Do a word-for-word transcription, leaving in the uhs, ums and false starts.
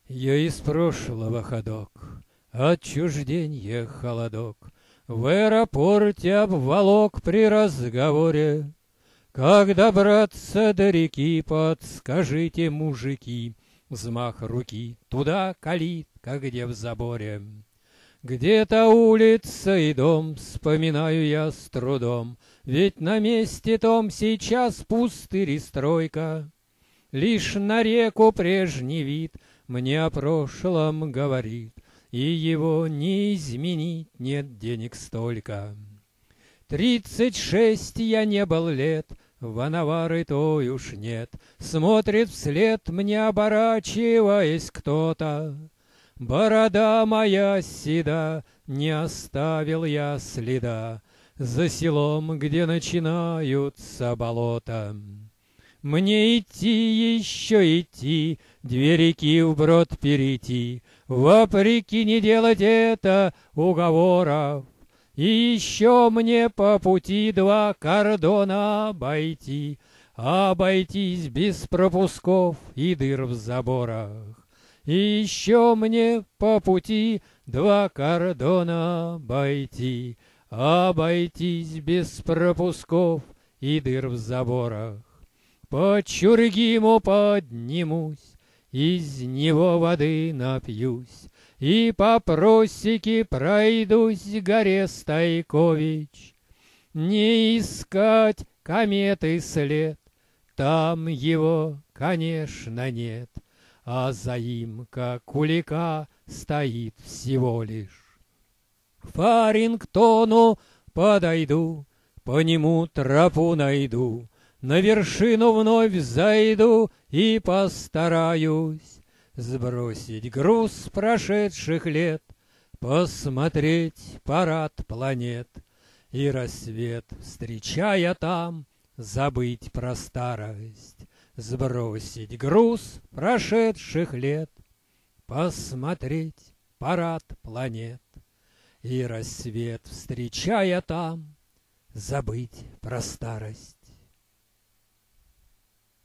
Я из прошлого ходок, отчужденье холодок, в аэропорте обволок при разговоре. Как добраться до реки, подскажите, мужики, взмах руки, туда калитка, где в заборе. Где-то улица и дом, вспоминаю я с трудом, ведь на месте том сейчас пустырь и стройка. Лишь на реку прежний вид мне о прошлом говорит, и его не изменить, нет денег столько. Тридцать шесть я не был лет, Вановары той уж нет, смотрит вслед мне, оборачиваясь, кто-то. Борода моя седа, не оставил я следа за селом, где начинаются болота. Мне идти, еще идти, две реки вброд перейти, вопреки не делать это уговоров. И еще мне по пути два кордона обойти, обойтись без пропусков и дыр в заборах. И еще мне по пути два кордона обойти, обойтись без пропусков и дыр в заборах. По Чургиму поднимусь, из него воды напьюсь, и по просеке пройдусь к горе Стайкович. Не искать кометы след, там его, конечно, нет, а заимка Кулика стоит всего лишь. Фарингтону подойду, по нему тропу найду, на вершину вновь зайду и постараюсь сбросить груз прошедших лет, посмотреть парад планет и рассвет, встречая там, забыть про старость, сбросить груз прошедших лет, посмотреть парад планет и рассвет, встречая там, забыть про старость.